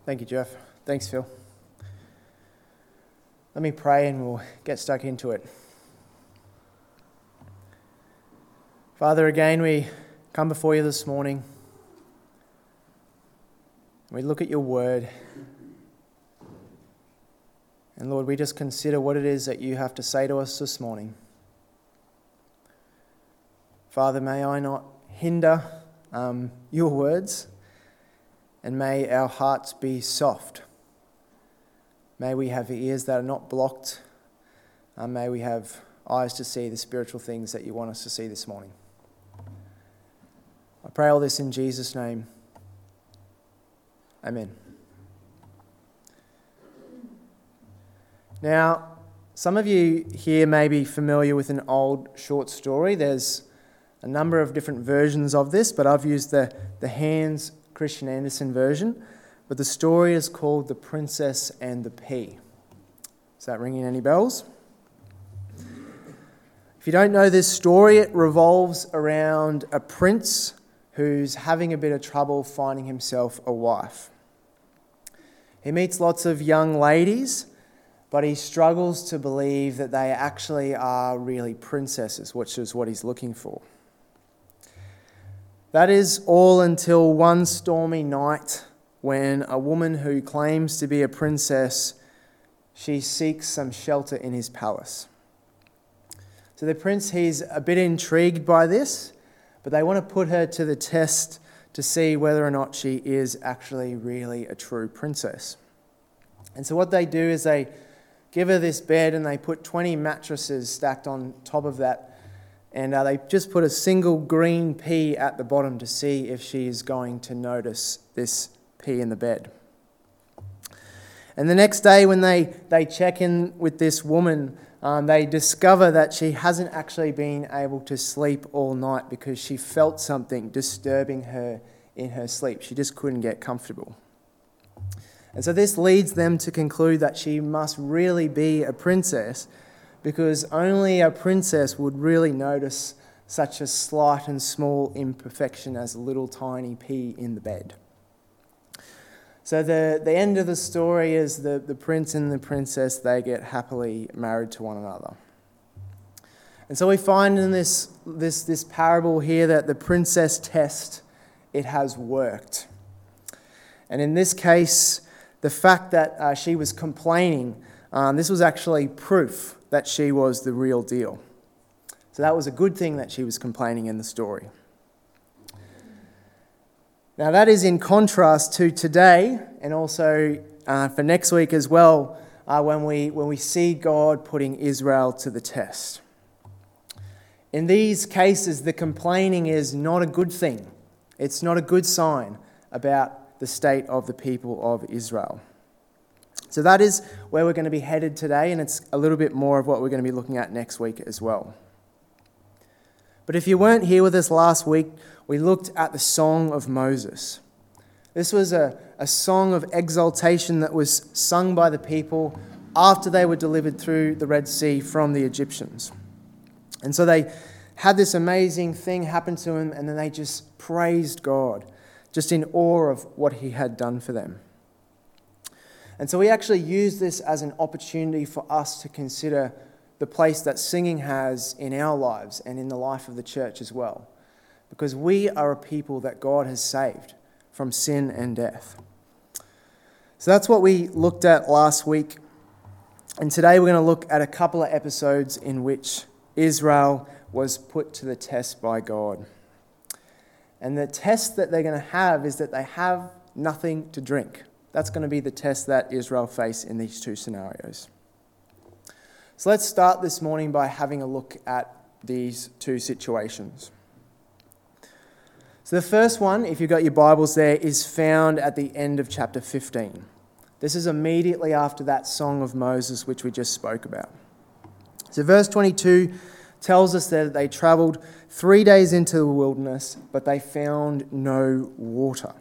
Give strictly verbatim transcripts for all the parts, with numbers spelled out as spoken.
Thank you, Jeff. Thanks, Phil. Let me pray and we'll get stuck into it. Father, again, we come before you this morning. We look at your word. And Lord, we just consider what it is that you have to say to us this morning. Father, may I not hinder um, your words, and may our hearts be soft. May we have ears that are not blocked, and may we have eyes to see the spiritual things that you want us to see this morning. I pray all this in Jesus' name. Amen. Now, some of you here may be familiar with an old short story. There's a number of different versions of this, but I've used the, the Hans Christian Andersen version. But the story is called The Princess and the Pea. Is that ringing any bells? If you don't know this story, it revolves around a prince who's having a bit of trouble finding himself a wife. He meets lots of young ladies, but he struggles to believe that they actually are really princesses, which is what he's looking for. That is all until one stormy night when a woman who claims to be a princess, she seeks some shelter in his palace. So the prince, he's a bit intrigued by this, but they want to put her to the test to see whether or not she is actually really a true princess. And so what they do is they give her this bed and they put twenty mattresses stacked on top of that. And uh, they just put a single green pea at the bottom to see if she is going to notice this pea in the bed. And the next day when they, they check in with this woman, um, they discover that she hasn't actually been able to sleep all night because she felt something disturbing her in her sleep. She just couldn't get comfortable. And so this leads them to conclude that she must really be a princess, because only a princess would really notice such a slight and small imperfection as a little tiny pea in the bed. So the, the end of the story is the, the prince and the princess, they get happily married to one another. And so we find in this, this, this parable here that the princess test, it has worked. And in this case, the fact that uh, she was complaining, um, this was actually proof that she was the real deal. So that was a good thing that she was complaining in the story. Now that is in contrast to today, and also uh, for next week as well, uh, when we when we see God putting Israel to the test. In these cases, the complaining is not a good thing. It's not a good sign about the state of the people of Israel. So that is where we're going to be headed today, and it's a little bit more of what we're going to be looking at next week as well. But if you weren't here with us last week, we looked at the Song of Moses. This was a, a song of exaltation that was sung by the people after they were delivered through the Red Sea from the Egyptians. And so they had this amazing thing happen to them, and then they just praised God, just in awe of what he had done for them. And so we actually use this as an opportunity for us to consider the place that singing has in our lives and in the life of the church as well. Because we are a people that God has saved from sin and death. So that's what we looked at last week. And today we're going to look at a couple of episodes in which Israel was put to the test by God. And the test that they're going to have is that they have nothing to drink. That's going to be the test that Israel face in these two scenarios. So let's start this morning by having a look at these two situations. So the first one, if you've got your Bibles there, is found at the end of chapter fifteen. This is immediately after that Song of Moses, which we just spoke about. So verse twenty-two tells us that they travelled three days into the wilderness, but they found no water.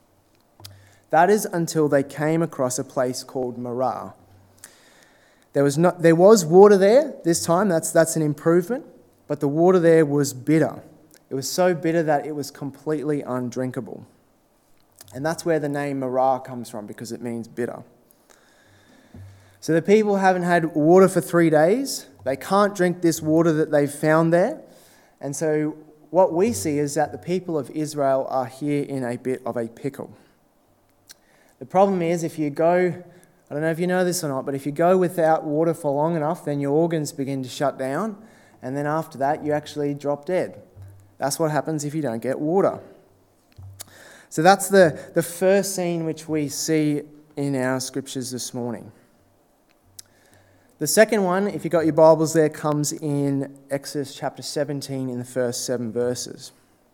That is until they came across a place called Marah. There was not, there was water there this time, that's, that's an improvement, but the water there was bitter. It was so bitter that it was completely undrinkable. And that's where the name Marah comes from, because it means bitter. So the people haven't had water for three days. They can't drink this water that they've found there. And so what we see is that the people of Israel are here in a bit of a pickle. The problem is, if you go, I don't know if you know this or not, but if you go without water for long enough, then your organs begin to shut down. And then after that, you actually drop dead. That's what happens if you don't get water. So that's the, the first scene which we see in our scriptures this morning. The second one, if you've got your Bibles there, comes in Exodus chapter seventeen in the first seven verses.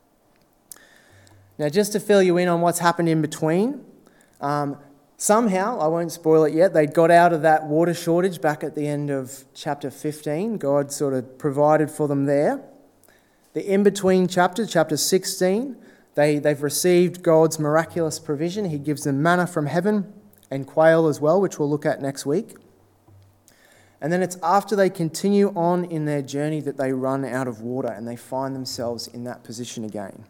Now, just to fill you in on what's happened in between, um, somehow, I won't spoil it yet, they got out of that water shortage back at the end of chapter fifteen. God sort of provided for them there. The in-between chapter, chapter sixteen, they, they've received God's miraculous provision. He gives them manna from heaven and quail as well, which we'll look at next week. And then it's after they continue on in their journey that they run out of water and they find themselves in that position again.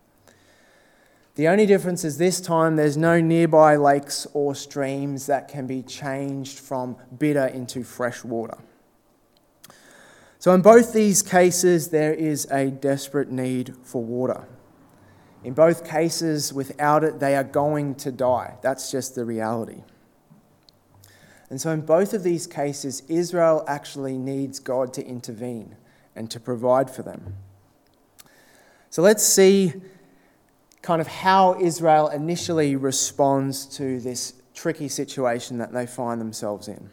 The only difference is this time there's no nearby lakes or streams that can be changed from bitter into fresh water. So in both these cases, there is a desperate need for water. In both cases, without it, they are going to die. That's just the reality. And so in both of these cases, Israel actually needs God to intervene and to provide for them. So let's see kind of how Israel initially responds to this tricky situation that they find themselves in.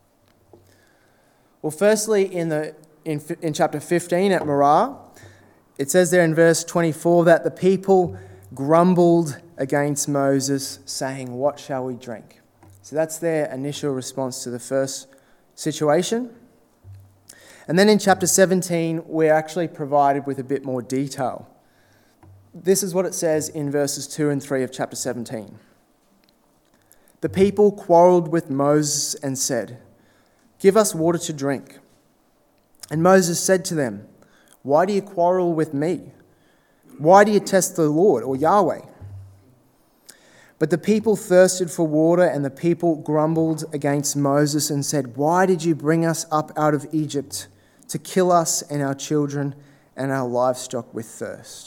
Well, firstly, in the in, in chapter fifteen at Marah, it says there in verse twenty-four that the people grumbled against Moses, saying, "What shall we drink?" So that's their initial response to the first situation. And then in chapter seventeen, we're actually provided with a bit more detail. This is what it says in verses two and three of chapter seventeen. The people quarreled with Moses and said, "Give us water to drink." And Moses said to them, "Why do you quarrel with me? Why do you test the Lord, or Yahweh?" But the people thirsted for water, and the people grumbled against Moses and said, "Why did you bring us up out of Egypt to kill us and our children and our livestock with thirst?"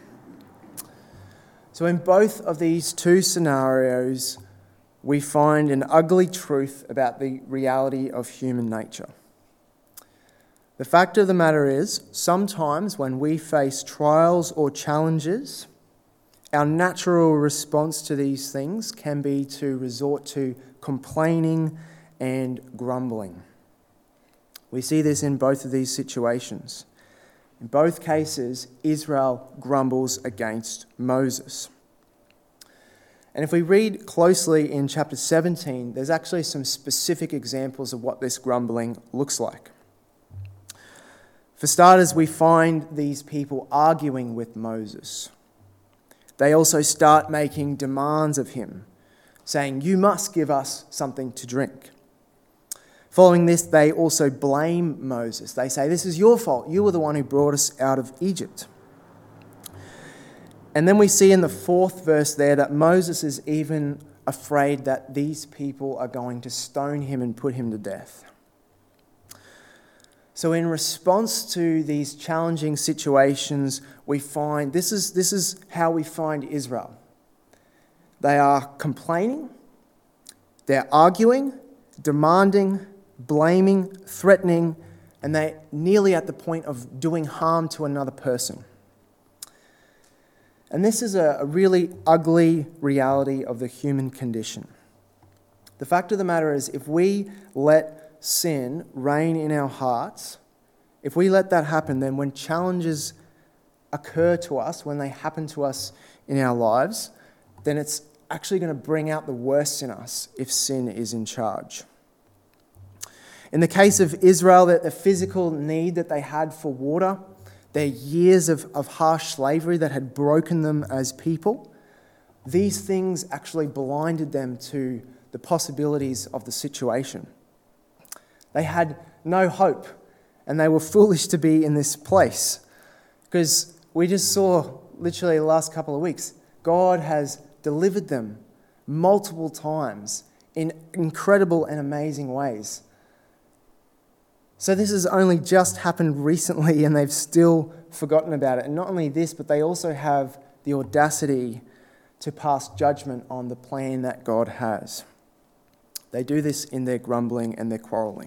So in both of these two scenarios, we find an ugly truth about the reality of human nature. The fact of the matter is, sometimes when we face trials or challenges, our natural response to these things can be to resort to complaining and grumbling. We see this in both of these situations. In both cases, Israel grumbles against Moses. And if we read closely in chapter seventeen, there's actually some specific examples of what this grumbling looks like. For starters, we find these people arguing with Moses. They also start making demands of him, saying, "You must give us something to drink." Following this, they also blame Moses. They say, "This is your fault. You were the one who brought us out of Egypt." And then we see in the fourth verse there that Moses is even afraid that these people are going to stone him and put him to death. So in response to these challenging situations, we find, this is, this is how we find Israel. They are complaining, they're arguing, demanding, blaming, threatening, and they're nearly at the point of doing harm to another person. And this is a, a really ugly reality of the human condition. The fact of the matter is, if we let sin reign in our hearts, if we let that happen, then when challenges occur to us, when they happen to us in our lives, then it's actually going to bring out the worst in us if sin is in charge. In the case of Israel, that the physical need that they had for water, their years of, of harsh slavery that had broken them as people, these things actually blinded them to the possibilities of the situation. They had no hope, and they were foolish to be in this place. Because we just saw, literally the last couple of weeks, God has delivered them multiple times in incredible and amazing ways. So this has only just happened recently and they've still forgotten about it. And not only this, but they also have the audacity to pass judgment on the plan that God has. They do this in their grumbling and their quarrelling.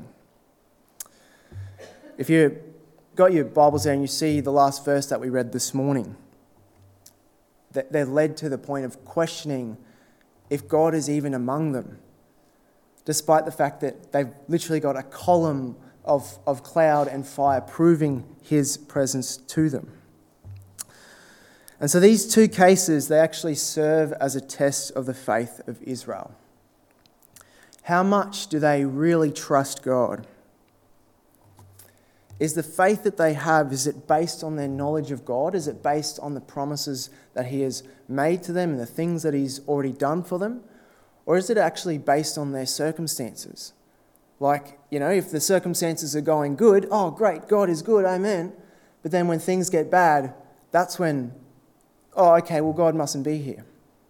If you've got your Bibles there and you see the last verse that we read this morning, that they're led to the point of questioning if God is even among them, despite the fact that they've literally got a column of, of cloud and fire proving his presence to them. And so these two cases, they actually serve as a test of the faith of Israel. How much do they really trust God? Is the faith that they have, is it based on their knowledge of God? Is it based on the promises that he has made to them and the things that he's already done for them? Or is it actually based on their circumstances? Like, you know, if the circumstances are going good, oh, great, God is good, amen. But then when things get bad, that's when, oh, okay, well, God mustn't be here.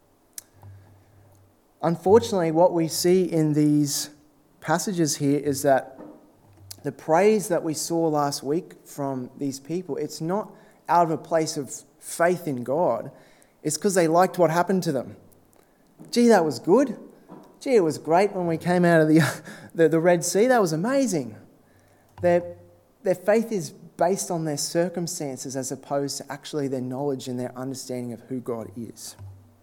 Unfortunately, what we see in these passages here is that the praise that we saw last week from these people, it's not out of a place of faith in God. It's because they liked what happened to them. Gee, that was good. Gee, it was great when we came out of the, the, the Red Sea. That was amazing. Their, their faith is based on their circumstances as opposed to actually their knowledge and their understanding of who God is.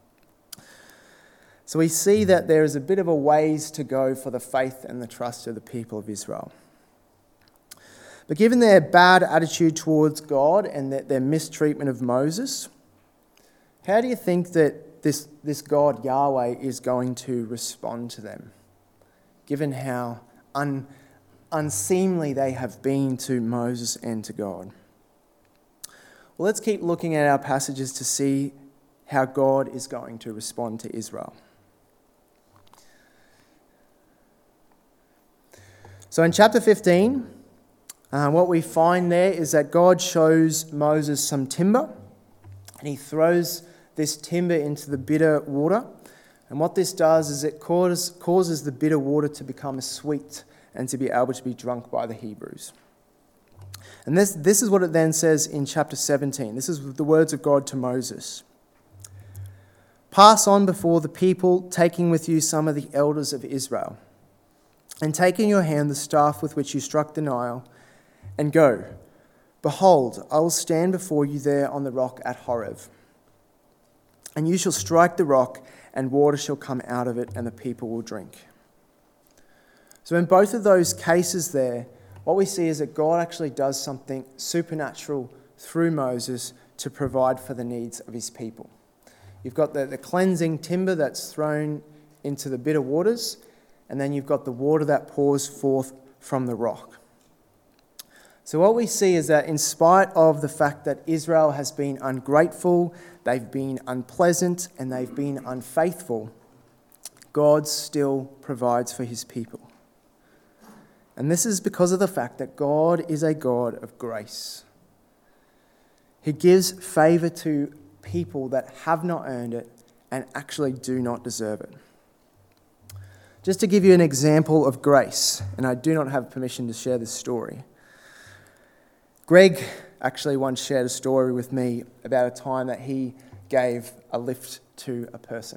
So we see that there is a bit of a ways to go for the faith and the trust of the people of Israel. But given their bad attitude towards God and their, their mistreatment of Moses, how do you think that this, this God, Yahweh, is going to respond to them, given how un, unseemly they have been to Moses and to God? Well, let's keep looking at our passages to see how God is going to respond to Israel. So in chapter fifteen, Uh, what we find there is that God shows Moses some timber and he throws this timber into the bitter water. And what this does is it causes, causes the bitter water to become sweet and to be able to be drunk by the Hebrews. And this, this is what it then says in chapter seventeen. This is the words of God to Moses. Pass on before the people, taking with you some of the elders of Israel, and take in your hand the staff with which you struck the Nile, and go. Behold, I will stand before you there on the rock at Horeb. And you shall strike the rock, and water shall come out of it, and the people will drink. So in both of those cases there, what we see is that God actually does something supernatural through Moses to provide for the needs of his people. You've got the, the cleansing timber that's thrown into the bitter waters, and then you've got the water that pours forth from the rock. So what we see is that in spite of the fact that Israel has been ungrateful, they've been unpleasant, and they've been unfaithful, God still provides for his people. And this is because of the fact that God is a God of grace. He gives favour to people that have not earned it and actually do not deserve it. Just to give you an example of grace, and I do not have permission to share this story, Greg actually once shared a story with me about a time that he gave a lift to a person.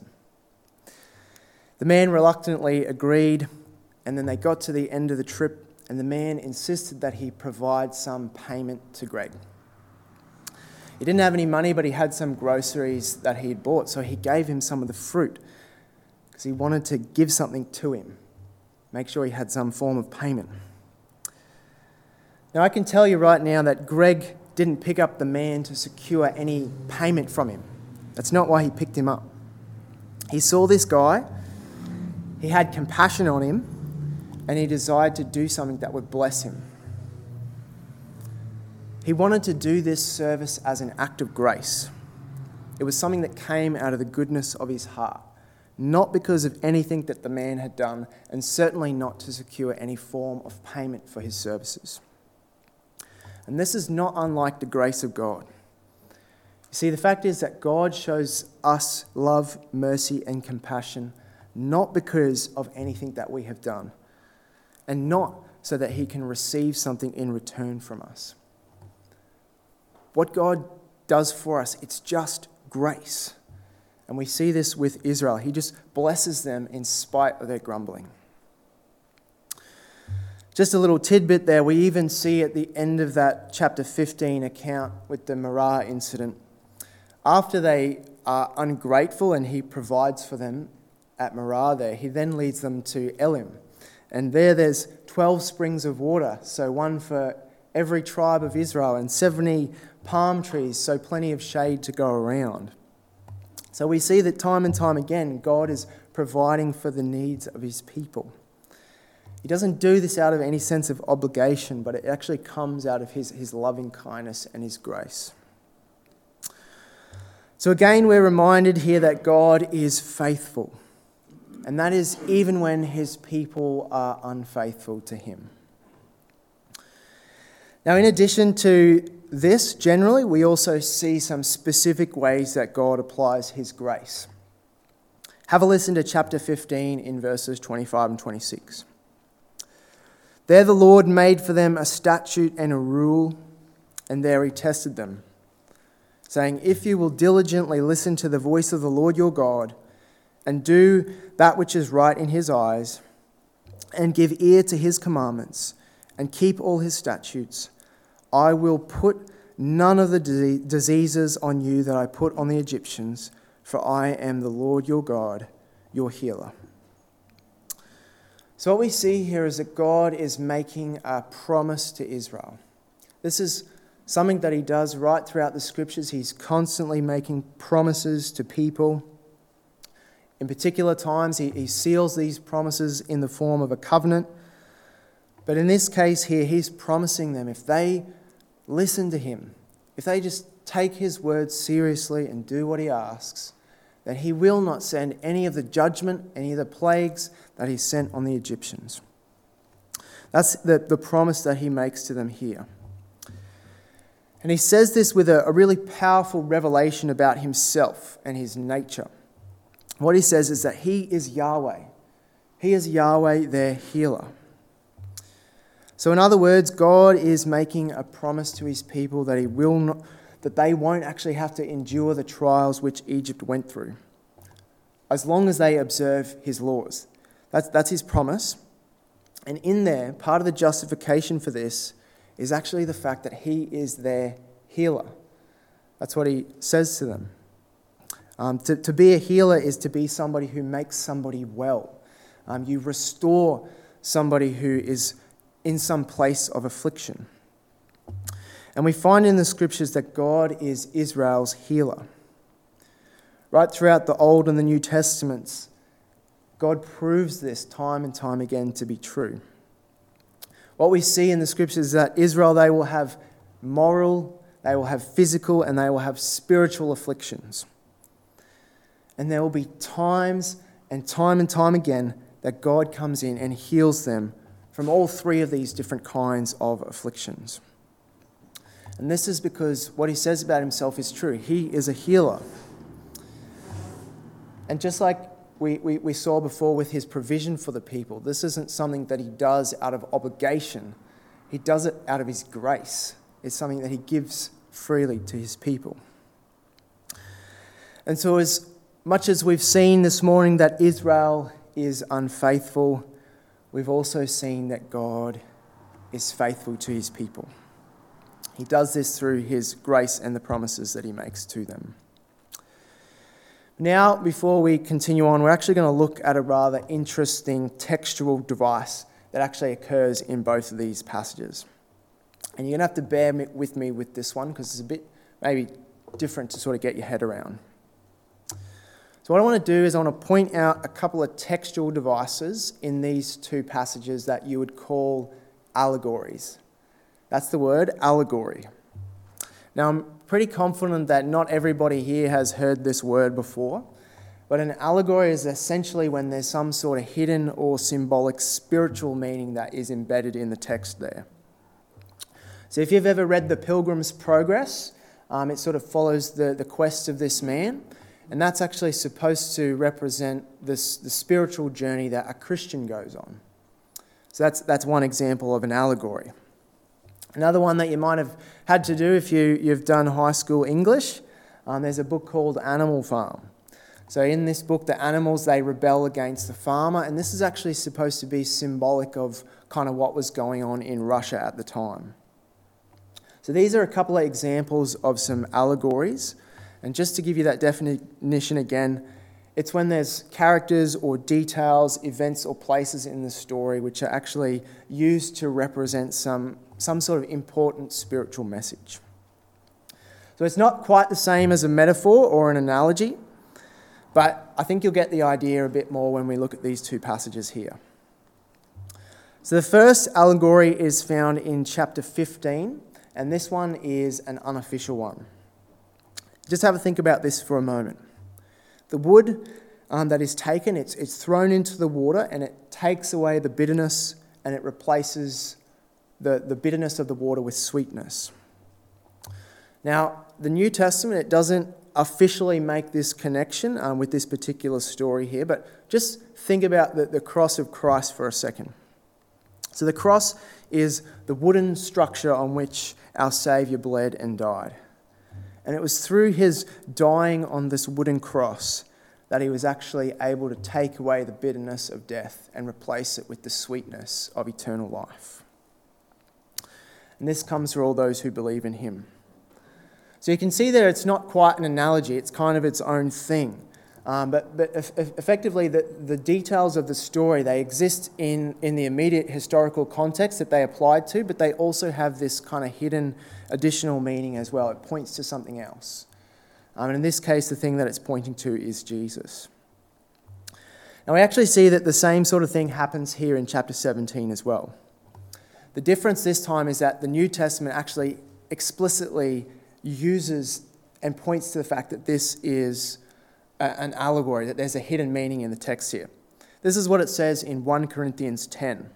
The man reluctantly agreed, and then they got to the end of the trip, and the man insisted that he provide some payment to Greg. He didn't have any money, but he had some groceries that he had bought, so he gave him some of the fruit because he wanted to give something to him, make sure he had some form of payment. Now, I can tell you right now that Greg didn't pick up the man to secure any payment from him. That's not why he picked him up. He saw this guy, he had compassion on him, and he desired to do something that would bless him. He wanted to do this service as an act of grace. It was something that came out of the goodness of his heart, not because of anything that the man had done, and certainly not to secure any form of payment for his services. And this is not unlike the grace of God. See, the fact is that God shows us love, mercy, and compassion not because of anything that we have done, and not so that he can receive something in return from us. What God does for us, it's just grace. And we see this with Israel. He just blesses them in spite of their grumbling. Just a little tidbit there. We even see at the end of that chapter fifteen account with the Marah incident, after they are ungrateful and he provides for them at Marah there, he then leads them to Elim. And there there's twelve springs of water, so one for every tribe of Israel, and seventy palm trees, so plenty of shade to go around. So we see that time and time again, God is providing for the needs of his people. He doesn't do this out of any sense of obligation, but it actually comes out of his, his loving kindness and his grace. So again, we're reminded here that God is faithful, and that is even when his people are unfaithful to him. Now, in addition to this, generally, we also see some specific ways that God applies his grace. Have a listen to chapter fifteen in verses twenty-five and twenty-six. There the Lord made for them a statute and a rule, and there he tested them, saying, if you will diligently listen to the voice of the Lord your God, and do that which is right in his eyes, and give ear to his commandments, and keep all his statutes, I will put none of the diseases on you that I put on the Egyptians, for I am the Lord your God, your healer. So what we see here is that God is making a promise to Israel. This is something that he does right throughout the scriptures. He's constantly making promises to people. In particular times, he, he seals these promises in the form of a covenant. But in this case here, he's promising them if they listen to him, if they just take his words seriously and do what he asks, that he will not send any of the judgment, any of the plagues that he sent on the Egyptians. That's the, the promise that he makes to them here. And he says this with a, a really powerful revelation about himself and his nature. What he says is that he is Yahweh. He is Yahweh, their healer. So in other words, God is making a promise to his people that he will not, that they won't actually have to endure the trials which Egypt went through, as long as they observe his laws. That's, that's his promise. And in there, part of the justification for this is actually the fact that he is their healer. That's what he says to them. Um, to, to be a healer is to be somebody who makes somebody well. Um, you restore somebody who is in some place of affliction. And we find in the scriptures that God is Israel's healer. Right throughout the Old and the New Testaments, God proves this time and time again to be true. What we see in the scriptures is that Israel, they will have moral, they will have physical, and they will have spiritual afflictions. And there will be times and time and time again that God comes in and heals them from all three of these different kinds of afflictions. And this is because what he says about himself is true. He is a healer. And just like we, we, we saw before with his provision for the people, this isn't something that he does out of obligation. He does it out of his grace. It's something that he gives freely to his people. And so as much as we've seen this morning that Israel is unfaithful, we've also seen that God is faithful to his people. He does this through his grace and the promises that he makes to them. Now, before we continue on, we're actually going to look at a rather interesting textual device that actually occurs in both of these passages. And you're going to have to bear with me with this one because it's a bit maybe different to sort of get your head around. So what I want to do is I want to point out a couple of textual devices in these two passages that you would call allegories. That's the word, allegory. Now, I'm pretty confident that not everybody here has heard this word before, but an allegory is essentially when there's some sort of hidden or symbolic spiritual meaning that is embedded in the text there. So if you've ever read The Pilgrim's Progress, Um, it sort of follows the, the quest of this man, and that's actually supposed to represent this, the spiritual journey that a Christian goes on. So that's, that's one example of an allegory. Another one that you might have had to do if you, you've done high school English, um, there's a book called Animal Farm. So in this book, the animals, they rebel against the farmer, and this is actually supposed to be symbolic of kind of what was going on in Russia at the time. So these are a couple of examples of some allegories, and just to give you that definition again, it's when there's characters or details, events or places in the story which are actually used to represent some, some sort of important spiritual message. So it's not quite the same as a metaphor or an analogy, but I think you'll get the idea a bit more when we look at these two passages here. So the first allegory is found in chapter fifteen, and this one is an unofficial one. Just have a think about this for a moment. The wood um, that is taken, it's, it's thrown into the water, and it takes away the bitterness, and it replaces the, the bitterness of the water with sweetness. Now, the New Testament, it doesn't officially make this connection um, with this particular story here, but just think about the, the cross of Christ for a second. So the cross is the wooden structure on which our Saviour bled and died. And it was through his dying on this wooden cross that he was actually able to take away the bitterness of death and replace it with the sweetness of eternal life. And this comes for all those who believe in him. So you can see there it's not quite an analogy, it's kind of its own thing. Um, but but eff- effectively the, the details of the story, they exist in, in the immediate historical context that they applied to, but they also have this kind of hidden additional meaning as well. It points to something else. Um, and in this case, the thing that it's pointing to is Jesus. Now we actually see that the same sort of thing happens here in chapter seventeen as well. The difference this time is that the New Testament actually explicitly uses and points to the fact that this is a, an allegory, that there's a hidden meaning in the text here. This is what it says in First Corinthians ten.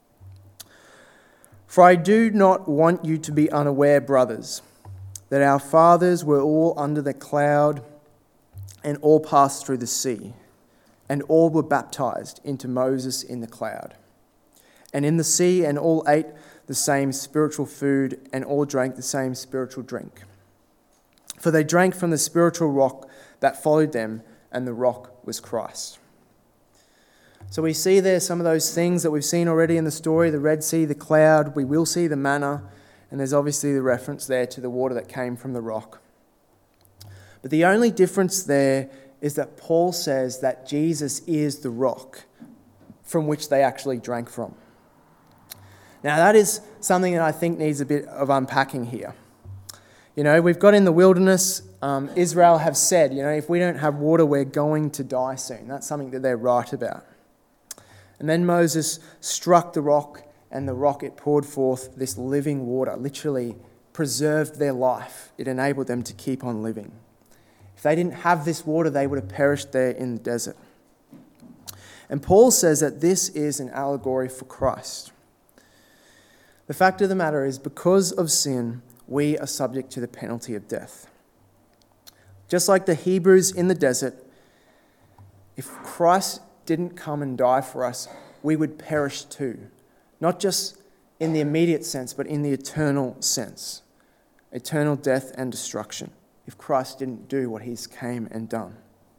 For I do not want you to be unaware, brothers, that our fathers were all under the cloud and all passed through the sea, and all were baptized into Moses in the cloud, and in the sea, and all ate the same spiritual food, and all drank the same spiritual drink. For they drank from the spiritual rock that followed them, and the rock was Christ. So we see there some of those things that we've seen already in the story, the Red Sea, the cloud, we will see the manna, and there's obviously the reference there to the water that came from the rock. But the only difference there is that Paul says that Jesus is the rock from which they actually drank from. Now that is something that I think needs a bit of unpacking here. You know, we've got in the wilderness, um, Israel have said, you know, if we don't have water, we're going to die soon. That's something that they're right about. And then Moses struck the rock, and the rock, it poured forth this living water, literally preserved their life. It enabled them to keep on living. If they didn't have this water, they would have perished there in the desert. And Paul says that this is an allegory for Christ. The fact of the matter is, because of sin, we are subject to the penalty of death. Just like the Hebrews in the desert, if Christ didn't come and die for us, we would perish too. Not just in the immediate sense, but in the eternal sense. Eternal death and destruction, if Christ didn't do what he's came and done.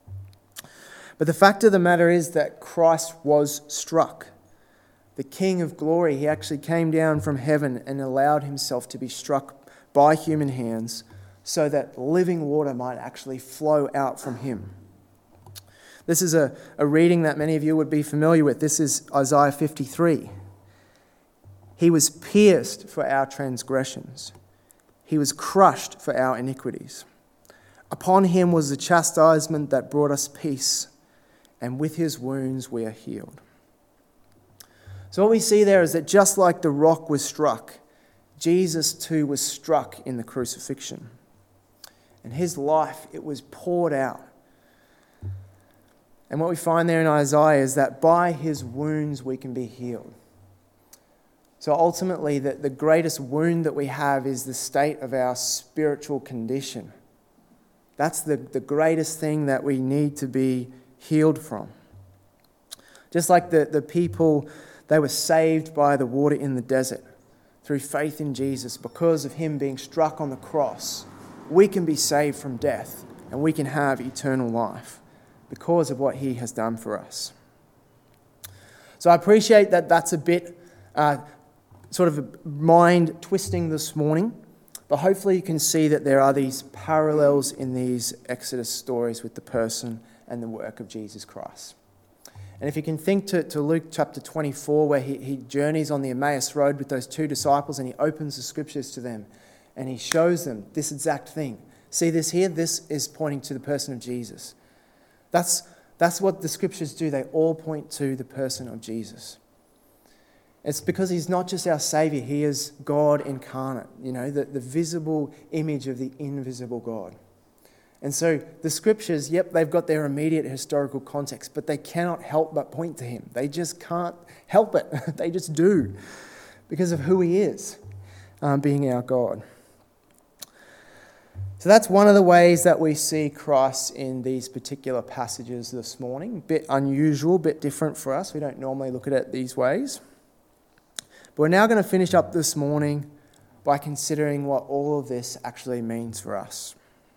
But the fact of the matter is that Christ was struck. The King of glory, he actually came down from heaven and allowed himself to be struck by human hands so that living water might actually flow out from him. This is a, a reading that many of you would be familiar with. This is Isaiah fifty-three. He was pierced for our transgressions. He was crushed for our iniquities. Upon him was the chastisement that brought us peace, and with his wounds we are healed. So what we see there is that just like the rock was struck, Jesus too was struck in the crucifixion. And his life, it was poured out. And what we find there in Isaiah is that by his wounds we can be healed. So ultimately, the, the greatest wound that we have is the state of our spiritual condition. That's the, the greatest thing that we need to be healed from. Just like the, the people, they were saved by the water in the desert through faith in Jesus because of him being struck on the cross. We can be saved from death and we can have eternal life because of what he has done for us. So I appreciate that that's a bit uh, sort of mind twisting this morning, but hopefully you can see that there are these parallels in these Exodus stories with the person and the work of Jesus Christ. And if you can think to, to Luke chapter twenty-four, where he, he journeys on the Emmaus Road with those two disciples and he opens the scriptures to them and he shows them this exact thing. See this here? This is pointing to the person of Jesus. That's, that's what the scriptures do. They all point to the person of Jesus. It's because he's not just our Saviour, he is God incarnate, you know, the, the visible image of the invisible God. And so the scriptures, yep, they've got their immediate historical context, but they cannot help but point to him. They just can't help it. They just do because of who he is, um, being our God. So that's one of the ways that we see Christ in these particular passages this morning. A bit unusual, a bit different for us. We don't normally look at it these ways. But we're now going to finish up this morning by considering what all of this actually means for us.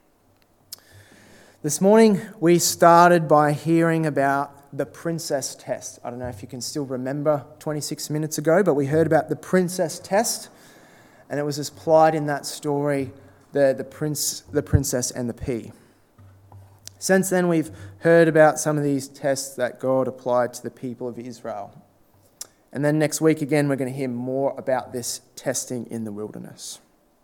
This morning we started by hearing about the princess test. I don't know if you can still remember twenty-six minutes ago, but we heard about the princess test, and it was applied in that story, the, the prince, the princess and the pea. Since then we've heard about some of these tests that God applied to the people of Israel. And then next week again, we're going to hear more about this testing in the wilderness.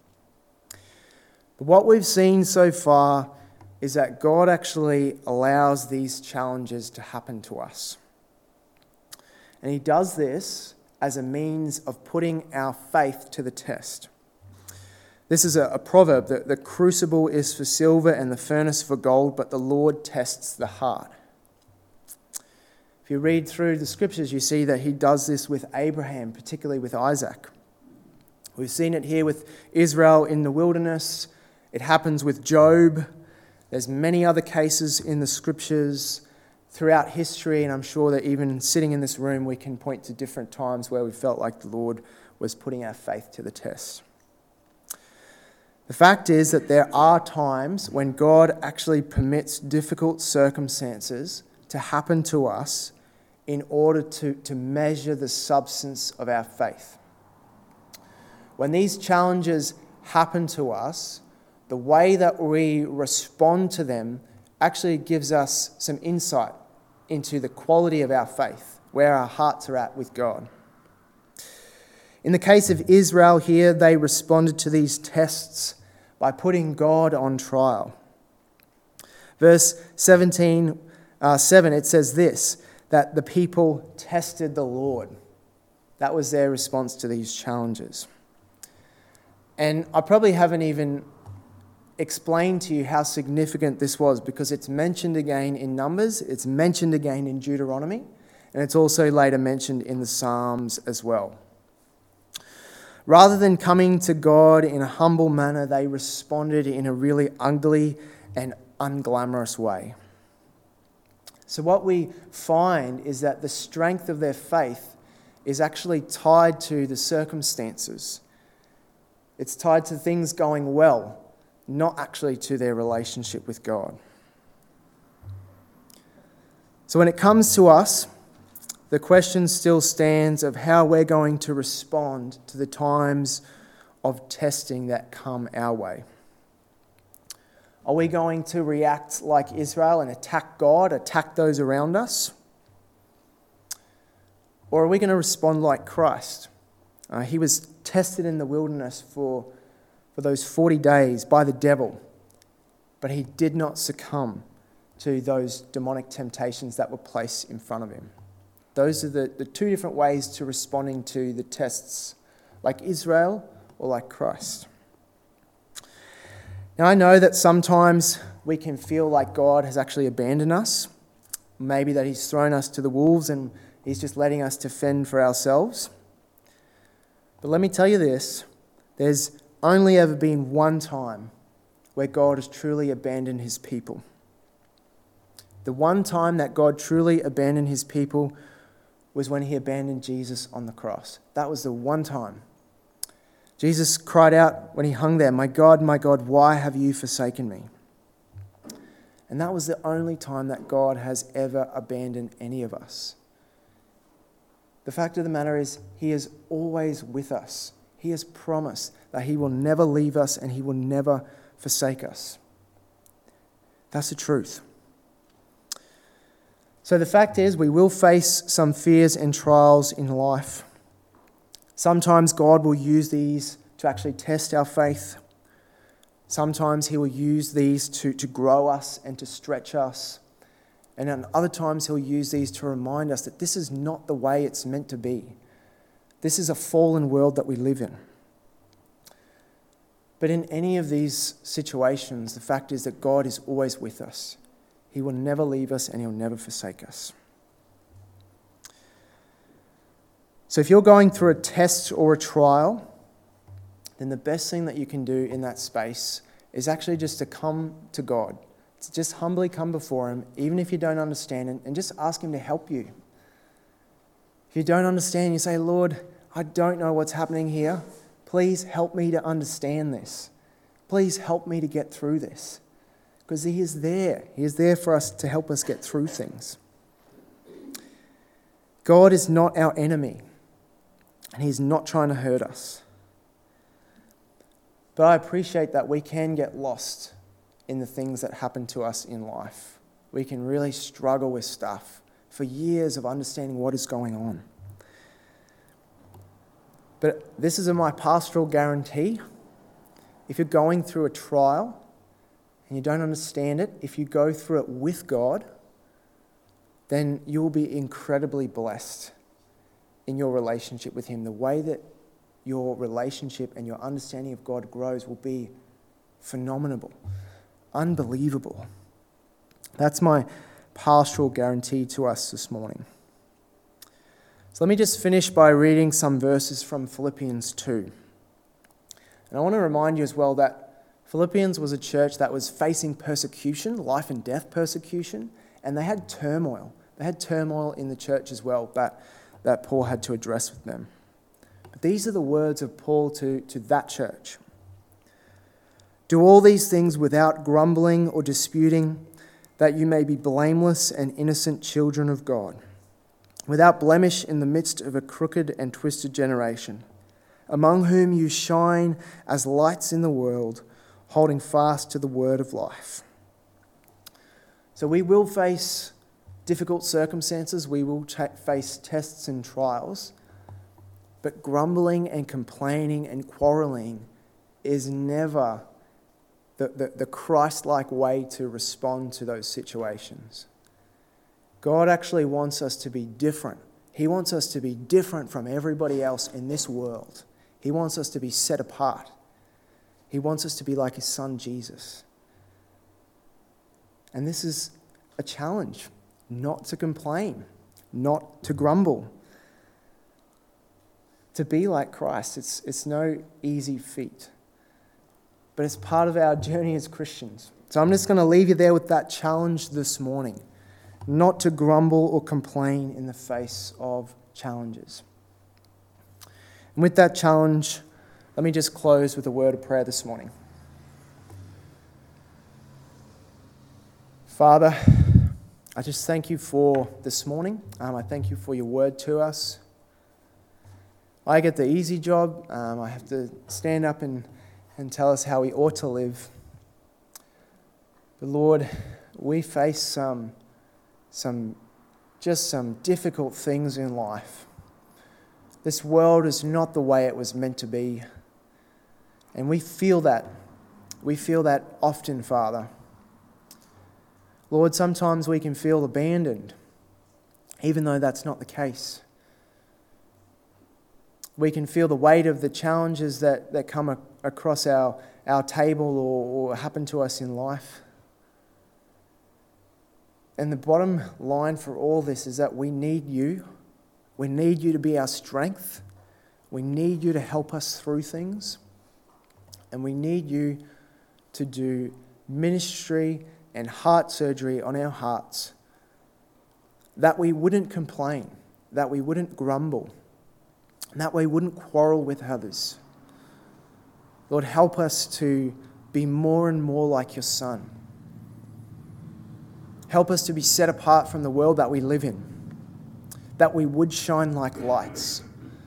But what we've seen so far is that God actually allows these challenges to happen to us. And he does this as a means of putting our faith to the test. This is a, a proverb that the crucible is for silver and the furnace for gold, but the Lord tests the heart. If you read through the scriptures, you see that he does this with Abraham, particularly with Isaac. We've seen it here with Israel in the wilderness. It happens with Job. There's many other cases in the scriptures throughout history, and I'm sure that even sitting in this room, we can point to different times where we felt like the Lord was putting our faith to the test. The fact is that there are times when God actually permits difficult circumstances to happen to us in order to, to measure the substance of our faith. When these challenges happen to us, the way that we respond to them actually gives us some insight into the quality of our faith, where our hearts are at with God. In the case of Israel here, they responded to these tests by putting God on trial. Verse seventeen, uh, seven, it says this, that the people tested the Lord. That was their response to these challenges. And I probably haven't even explained to you how significant this was, because it's mentioned again in Numbers, it's mentioned again in Deuteronomy, and it's also later mentioned in the Psalms as well. Rather than coming to God in a humble manner, they responded in a really ugly and unglamorous way. So what we find is that the strength of their faith is actually tied to the circumstances. It's tied to things going well, not actually to their relationship with God. So when it comes to us, the question still stands of how we're going to respond to the times of testing that come our way. Are we going to react like Israel and attack God, attack those around us? Or are we going to respond like Christ? Uh, he was tested in the wilderness for, for those forty days by the devil, but he did not succumb to those demonic temptations that were placed in front of him. Those are the, the two different ways to responding to the tests, like Israel or like Christ. Now, I know that sometimes we can feel like God has actually abandoned us. Maybe that he's thrown us to the wolves and he's just letting us to fend for ourselves. But let me tell you this, there's only ever been one time where God has truly abandoned his people. The one time that God truly abandoned his people was when he abandoned Jesus on the cross. That was the one time. Jesus cried out when he hung there, "My God, my God, why have you forsaken me?" And that was the only time that God has ever abandoned any of us. The fact of the matter is, he is always with us. He has promised that he will never leave us and he will never forsake us. That's the truth. So the fact is, we will face some fears and trials in life. Sometimes God will use these to actually test our faith. Sometimes he will use these to, to grow us and to stretch us. And at other times he'll use these to remind us that this is not the way it's meant to be. This is a fallen world that we live in. But in any of these situations, the fact is that God is always with us. He will never leave us and he'll never forsake us. So if you're going through a test or a trial, then the best thing that you can do in that space is actually just to come to God. To just humbly come before him, even if you don't understand it, and just ask him to help you. If you don't understand, you say, "Lord, I don't know what's happening here. Please help me to understand this. Please help me to get through this." Because he is there. He is there for us to help us get through things. God is not our enemy, and he's not trying to hurt us. But I appreciate that we can get lost in the things that happen to us in life. We can really struggle with stuff for years of understanding what is going on. But this is my pastoral guarantee. If you're going through a trial and you don't understand it, if you go through it with God, then you'll be incredibly blessed in your relationship with him. The way that your relationship and your understanding of God grows will be phenomenal. Unbelievable. That's my pastoral guarantee to us this morning. So let me just finish by reading some verses from Philippians two. And I want to remind you as well that Philippians was a church that was facing persecution, life and death persecution, and they had turmoil. They had turmoil in the church as well that, that Paul had to address with them. But these are the words of Paul to, to that church. "Do all these things without grumbling or disputing, that you may be blameless and innocent children of God, without blemish in the midst of a crooked and twisted generation, among whom you shine as lights in the world, holding fast to the word of life." So we will face difficult circumstances, we will ta- face tests and trials, but grumbling and complaining and quarreling is never The, the, the Christ-like way to respond to those situations. God actually wants us to be different. He wants us to be different from everybody else in this world. He wants us to be set apart. He wants us to be like his son Jesus. And this is a challenge, not to complain, not to grumble. To be like Christ, it's, it's no easy feat. But it's part of our journey as Christians. So I'm just going to leave you there with that challenge this morning. Not to grumble or complain in the face of challenges. And with that challenge, let me just close with a word of prayer this morning. Father, I just thank you for this morning. Um, I thank you for your word to us. I get the easy job. Um, I have to stand up and and tell us how we ought to live. But Lord, we face some, some, just some difficult things in life. This world is not the way it was meant to be. And we feel that. We feel that often, Father. Lord, sometimes we can feel abandoned, even though that's not the case. We can feel the weight of the challenges that, that come a, across our, our table or, or happen to us in life. And the bottom line for all this is that we need you. We need you to be our strength. We need you to help us through things. And we need you to do ministry and heart surgery on our hearts, that we wouldn't complain, that we wouldn't grumble, and that we wouldn't quarrel with others. Lord, help us to be more and more like your Son. Help us to be set apart from the world that we live in, that we would shine like lights.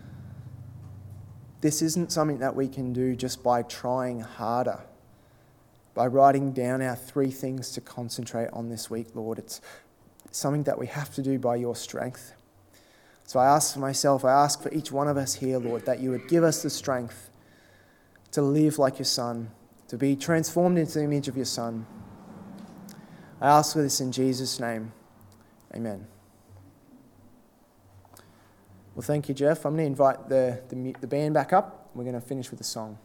This isn't something that we can do just by trying harder, by writing down our three things to concentrate on this week, Lord. It's something that we have to do by your strength. So I ask for myself, I ask for each one of us here, Lord, that you would give us the strength to live like your Son, to be transformed into the image of your Son. I ask for this in Jesus' name. Amen. Well, thank you, Jeff. I'm going to invite the, the, the band back up. We're going to finish with a song.